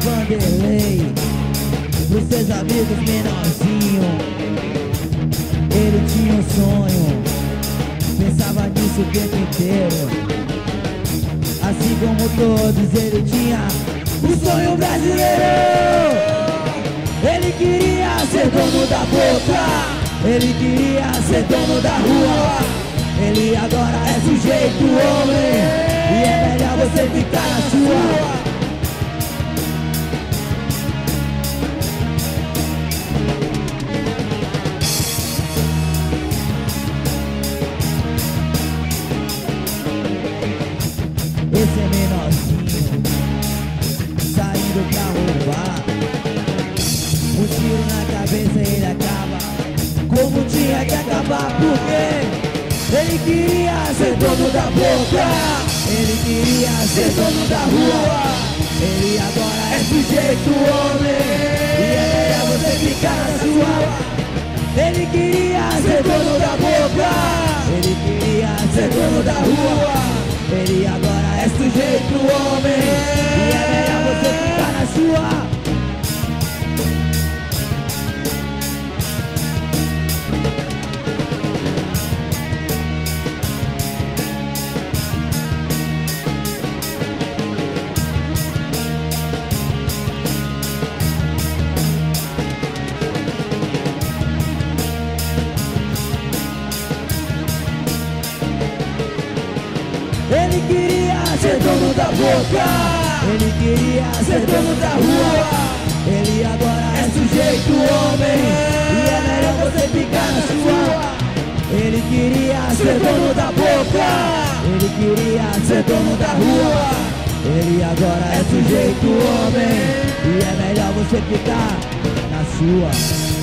Vanderlei, pros seus amigos menorzinho. Ele tinha um sonho, pensava nisso o tempo inteiro. Assim como todos, ele tinha o sonho brasileiro. Ele queria ser dono da boca, ele queria ser dono da rua. Ele agora é sujeito homem, e é melhor você ficar na sua. Esse é menorzinho, saindo pra roubar. Um tiro na cabeça ele acaba, como tinha que acabar. Porque ele queria ser dono da boca, ele queria ser dono da rua. Ele agora é sujeito homem, e é melhor você ficar na sua. Ele queria ser dono da boca, ele queria ser dono da rua. Ele agora é sujeito homem, e é melhor você ficar na sua. Ele queria ser dono da boca, ele queria ser dono da rua. Ele agora é sujeito homem, e é melhor você ficar na sua. Ele queria ser dono da boca, ele queria ser dono da rua. Ele agora é sujeito homem, e é melhor você ficar na sua.